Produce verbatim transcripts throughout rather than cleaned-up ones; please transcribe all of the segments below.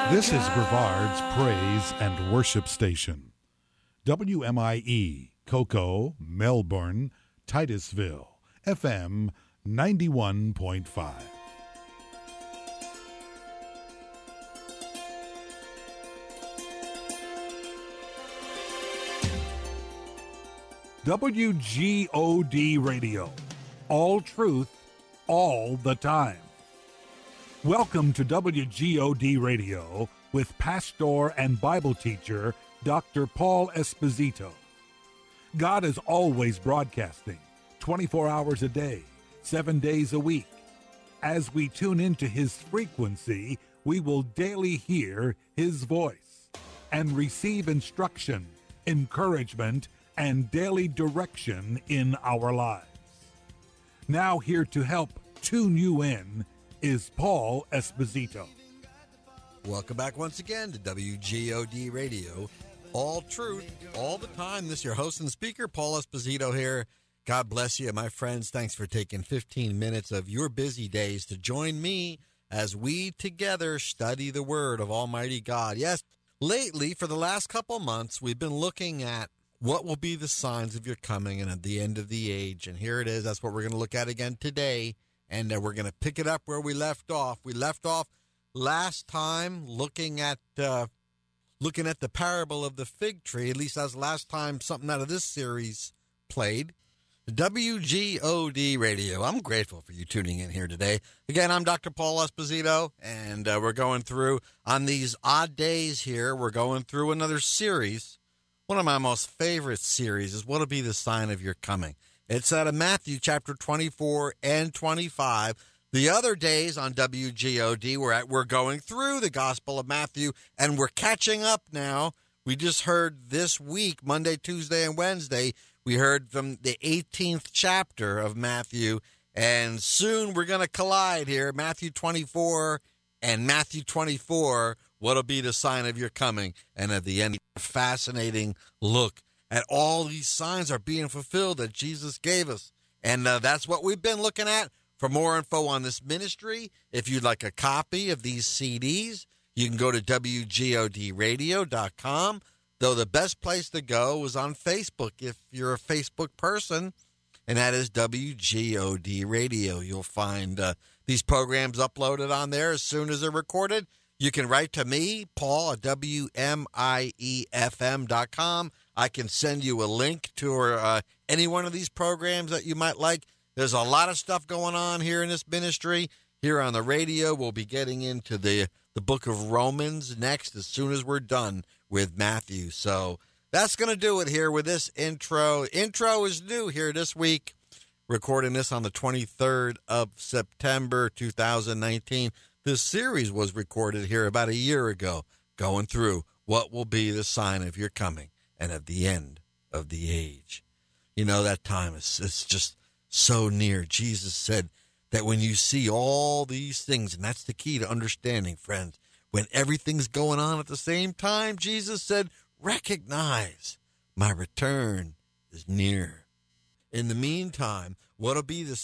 This is Brevard's Praise and Worship Station. W M I E, Cocoa, Melbourne, Titusville, F M ninety-one point five. W G O D Radio. All truth, all the time. Welcome to W G O D Radio with pastor and Bible teacher Doctor Paul Esposito. God is always broadcasting, twenty-four hours a day, seven days a week. As we tune into his frequency, we will daily hear his voice and receive instruction, encouragement, and daily direction in our lives. Now here to help tune you in is Paul Esposito. Welcome back once again to W G O D Radio. All truth, all the time. This is your host and speaker, Paul Esposito here. God bless you, my friends. Thanks for taking fifteen minutes of your busy days to join me as we together study the Word of Almighty God. Yes, lately, for the last couple months, we've been looking at what will be the signs of your coming and at the end of the age. And here it is. That's what we're going to look at again today. And uh, we're going to pick it up where we left off. We left off last time looking at uh, looking at the parable of the fig tree. At least that's last time something out of this series played. W G O D Radio. I'm grateful for you tuning in here today. Again, I'm Doctor Paul Esposito, and uh, we're going through, on these odd days here, we're going through another series. One of my most favorite series is What'll Be the Sign of Your Coming? It's out of Matthew chapter twenty-four and twenty-five. The other days on W G O D, we're, at, we're going through the Gospel of Matthew, and we're catching up now. We just heard this week, Monday, Tuesday, and Wednesday, we heard from the eighteenth chapter of Matthew, and soon we're going to collide here, Matthew twenty-four and Matthew twenty-four, what'll be the sign of your coming? And at the end, a fascinating look at all these signs are being fulfilled that Jesus gave us. And uh, that's what we've been looking at. For more info on this ministry, if you'd like a copy of these C Ds, you can go to W G O D radio dot com. Though the best place to go is on Facebook if you're a Facebook person, and that is W G O D Radio. You'll find uh, these programs uploaded on there as soon as they're recorded. You can write to me, Paul, at W M I E F M dot com. I can send you a link to uh, any one of these programs that you might like. There's a lot of stuff going on here in this ministry. Here on the radio, we'll be getting into the, the book of Romans next as soon as we're done with Matthew. So that's going to do it here with this intro. Intro is new here this week. Recording this on the twenty-third of September, two thousand nineteen. This series was recorded here about a year ago, going through what will be the sign of your coming and of the end of the age. You know, that time is it's just so near. Jesus said that when you see all these things, and that's the key to understanding, friends, when everything's going on at the same time, Jesus said, recognize my return is near. In the meantime, what'll be the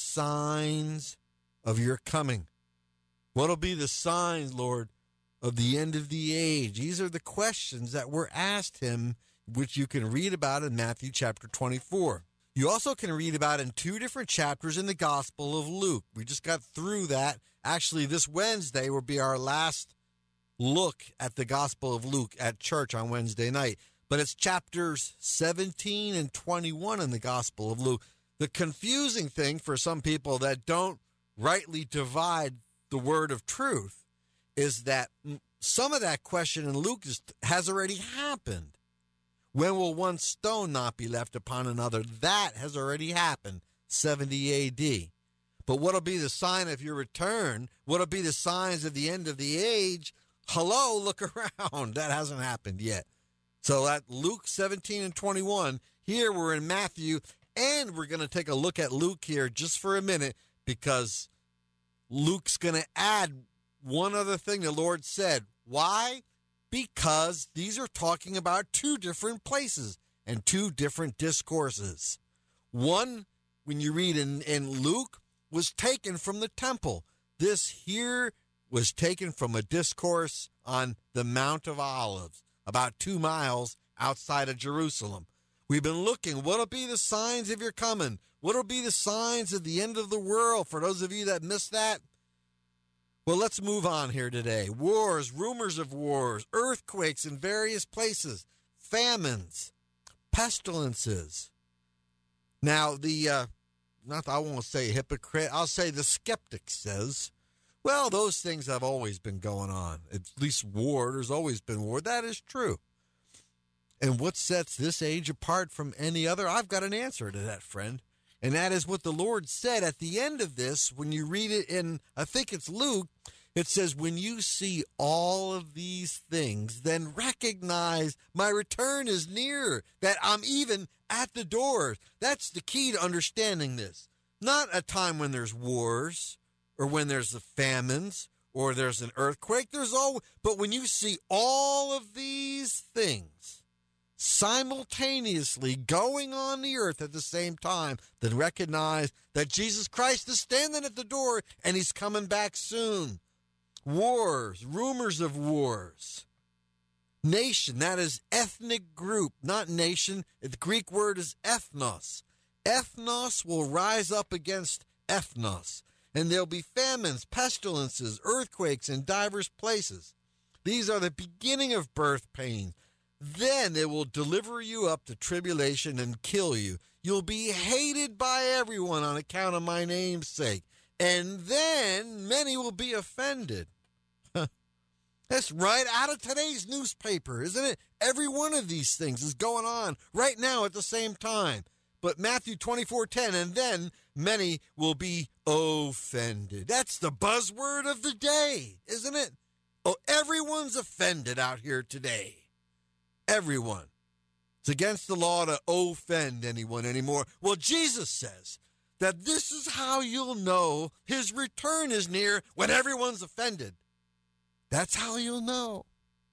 signs of your coming? What'll be the signs, Lord, of the end of the age? These are the questions that were asked him, which you can read about in Matthew chapter twenty-four. You also can read about in two different chapters in the Gospel of Luke. We just got through that. Actually, this Wednesday will be our last look at the Gospel of Luke at church on Wednesday night. But it's chapters seventeen and twenty-one in the Gospel of Luke. The confusing thing for some people that don't rightly divide the word of truth is that some of that question in Luke is, has already happened. When will one stone not be left upon another? That has already happened, seventy A D. But what'll be the sign of your return? What'll be the signs of the end of the age? Hello, look around. That hasn't happened yet. So at Luke seventeen and twenty-one, here we're in Matthew, and we're going to take a look at Luke here just for a minute because Luke's going to add one other thing the Lord said. Why? Because these are talking about two different places and two different discourses. One, when you read in, in Luke, was taken from the temple. This here was taken from a discourse on the Mount of Olives, about two miles outside of Jerusalem. We've been looking, what'll be the signs of your coming? What'll be the signs of the end of the world? For those of you that missed that, well, let's move on here today. Wars, rumors of wars, earthquakes in various places, famines, pestilences. Now, the, uh, not I won't say hypocrite, I'll say the skeptic says, well, those things have always been going on. At least war, there's always been war. That is true. And what sets this age apart from any other? I've got an answer to that, friend. And that is what the Lord said at the end of this. When you read it in, I think it's Luke, it says, when you see all of these things, then recognize my return is near, that I'm even at the door. That's the key to understanding this. Not a time when there's wars or when there's the famines or there's an earthquake. There's all, but when you see all of these things simultaneously going on the earth at the same time, then recognize that Jesus Christ is standing at the door and he's coming back soon. Wars, rumors of wars. Nation, that is ethnic group, not nation. The Greek word is ethnos. Ethnos will rise up against ethnos, and there'll be famines, pestilences, earthquakes in divers places. These are the beginning of birth pain. Then it will deliver you up to tribulation and kill you. You'll be hated by everyone on account of my name's sake. And then many will be offended. That's right out of today's newspaper, isn't it? Every one of these things is going on right now at the same time. But Matthew twenty-four ten, and then many will be offended. That's the buzzword of the day, isn't it? Oh, everyone's offended out here today. Everyone. It's against the law to offend anyone anymore. Well, Jesus says that this is how you'll know his return is near, when everyone's offended. That's how you'll know.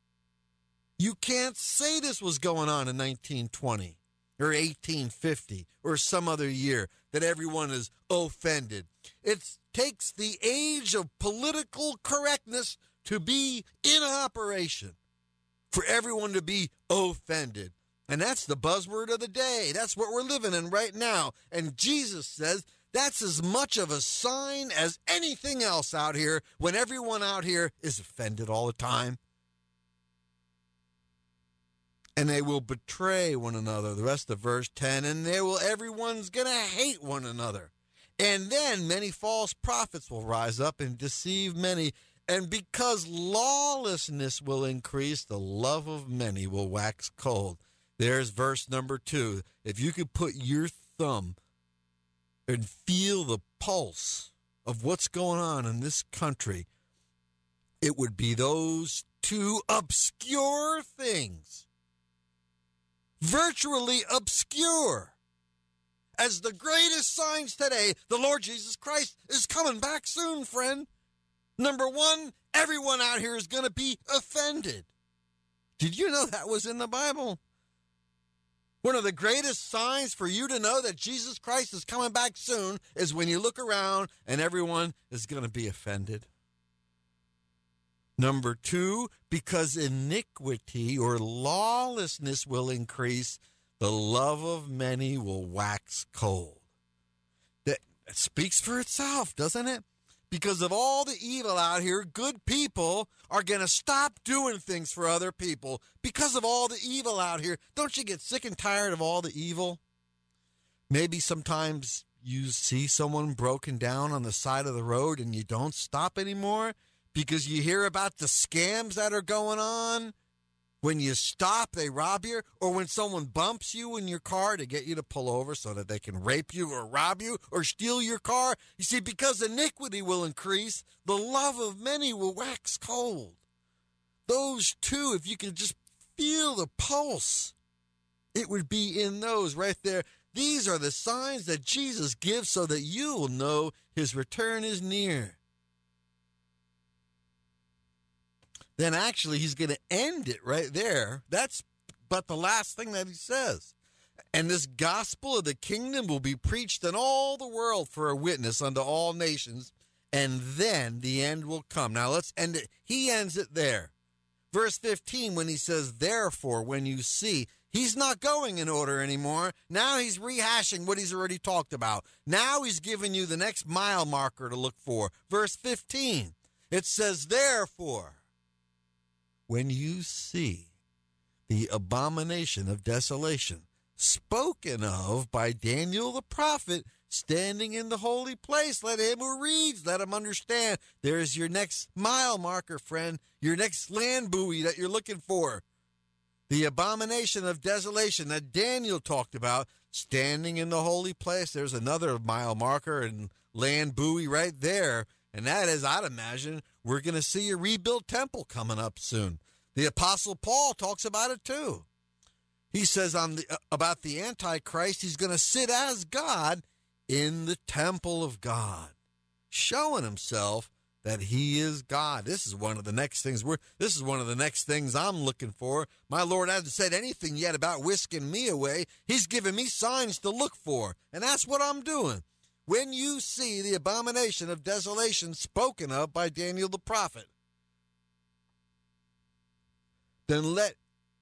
You can't say this was going on in nineteen twenty or eighteen fifty or some other year, that everyone is offended. It takes the age of political correctness to be in operation for everyone to be offended. And that's the buzzword of the day. That's what we're living in right now. And Jesus says that's as much of a sign as anything else out here, when everyone out here is offended all the time. And they will betray one another. The rest of verse ten, and they will, everyone's going to hate one another. And then many false prophets will rise up and deceive many. And because lawlessness will increase, the love of many will wax cold. There's verse number two. If you could put your thumb and feel the pulse of what's going on in this country, it would be those two obscure things. Virtually obscure. As the greatest signs today, the Lord Jesus Christ is coming back soon, friend. Number one, everyone out here is going to be offended. Did you know that was in the Bible? One of the greatest signs for you to know that Jesus Christ is coming back soon is when you look around and everyone is going to be offended. Number two, because iniquity or lawlessness will increase, the love of many will wax cold. That speaks for itself, doesn't it? Because of all the evil out here, good people are going to stop doing things for other people because of all the evil out here. Don't you get sick and tired of all the evil? Maybe sometimes you see someone broken down on the side of the road and you don't stop anymore because you hear about the scams that are going on. When you stop, they rob you, or when someone bumps you in your car to get you to pull over so that they can rape you or rob you or steal your car. You see, because iniquity will increase, the love of many will wax cold. Those two, if you can just feel the pulse, it would be in those right there. These are the signs that Jesus gives so that you will know his return is near. Then actually he's going to end it right there. That's but the last thing that he says. And this gospel of the kingdom will be preached in all the world for a witness unto all nations, and then the end will come. Now let's end it. He ends it there. Verse fifteen, when he says, therefore, when you see, he's not going in order anymore. Now he's rehashing what he's already talked about. Now he's giving you the next mile marker to look for. Verse fifteen, it says, therefore, when you see the abomination of desolation spoken of by Daniel the prophet standing in the holy place, let him who reads, let him understand. There's your next mile marker, friend, your next land buoy that you're looking for. The abomination of desolation that Daniel talked about, standing in the holy place. There's another mile marker and land buoy right there. And that is, I'd imagine, we're going to see a rebuilt temple coming up soon. The Apostle Paul talks about it too. He says on the, uh, about the Antichrist, he's going to sit as God in the temple of God, showing himself that he is God. This is one of the next things we're, this is one of the next things I'm looking for. My Lord hasn't said anything yet about whisking me away. He's given me signs to look for, and that's what I'm doing. When you see the abomination of desolation spoken of by Daniel the prophet, then let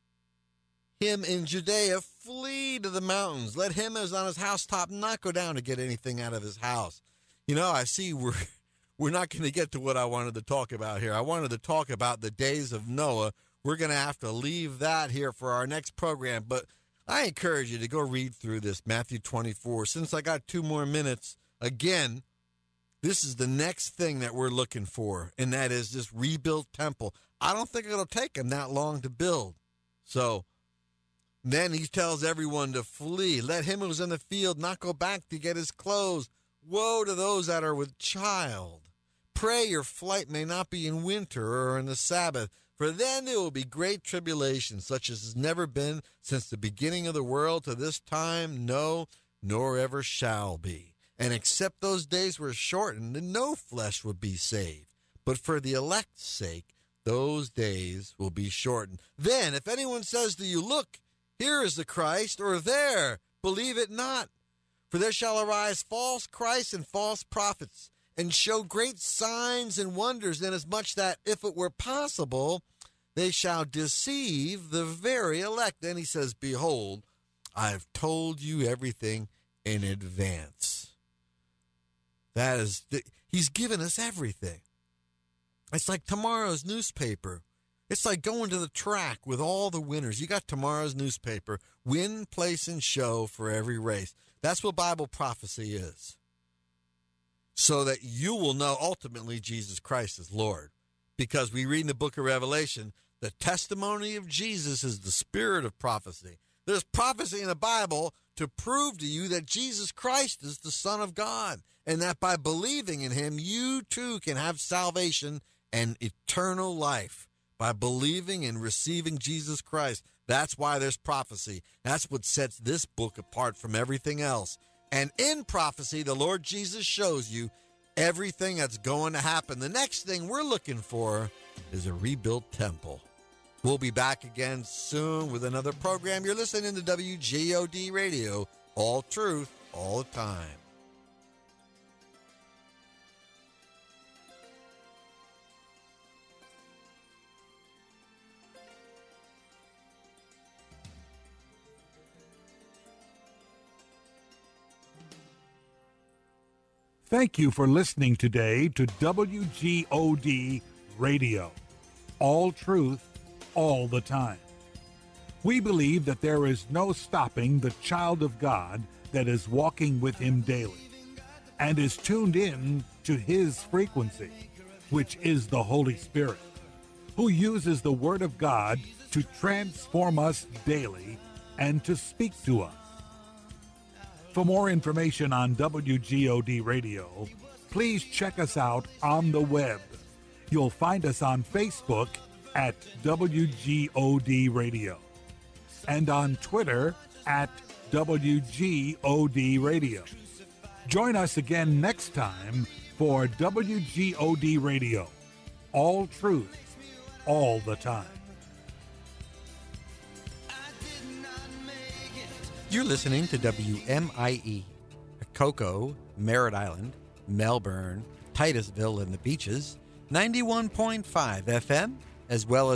him in Judea flee to the mountains. Let him as on his housetop not go down to get anything out of his house. You know, I see we're we're not going to get to what I wanted to talk about here. I wanted to talk about the days of Noah. We're going to have to leave that here for our next program. But I encourage you to go read through this, Matthew twenty-four. Since I got two more minutes, again, this is the next thing that we're looking for, and that is this rebuilt temple. I don't think it'll take him that long to build. So then he tells everyone to flee. Let him who's in the field not go back to get his clothes. Woe to those that are with child. Pray your flight may not be in winter or in the Sabbath, for then there will be great tribulation, such as has never been since the beginning of the world to this time, no, nor ever shall be. And except those days were shortened, no flesh would be saved. But for the elect's sake, those days will be shortened. Then, if anyone says to you, look, here is the Christ, or there, believe it not. For there shall arise false Christs and false prophets, and show great signs and wonders, inasmuch that, if it were possible, they shall deceive the very elect. Then he says, behold, I have told you everything in advance. That is, the, he's given us everything. It's like tomorrow's newspaper. It's like going to the track with all the winners. You got tomorrow's newspaper, win, place, and show for every race. That's what Bible prophecy is. So that you will know ultimately Jesus Christ is Lord. Because we read in the book of Revelation, the testimony of Jesus is the spirit of prophecy. There's prophecy in the Bible to prove to you that Jesus Christ is the Son of God, and that by believing in him, you too can have salvation and eternal life by believing and receiving Jesus Christ. That's why there's prophecy. That's what sets this book apart from everything else. And in prophecy, the Lord Jesus shows you everything that's going to happen. The next thing we're looking for is a rebuilt temple. We'll be back again soon with another program. You're listening to W G O D Radio, all truth, all the time. Thank you for listening today to W G O D Radio, all truth, all the time. We believe that there is no stopping the child of God that is walking with him daily and is tuned in to his frequency, which is the Holy Spirit, who uses the Word of God to transform us daily and to speak to us. For more information on W G O D Radio, please check us out on the web. You'll find us on Facebook at W G O D Radio and on Twitter at W G O D Radio. Join us again next time for W G O D Radio, all truth, all the time. You're listening to W M I E, Cocoa, Merritt Island, Melbourne, Titusville and the Beaches, ninety-one point five F M, as well as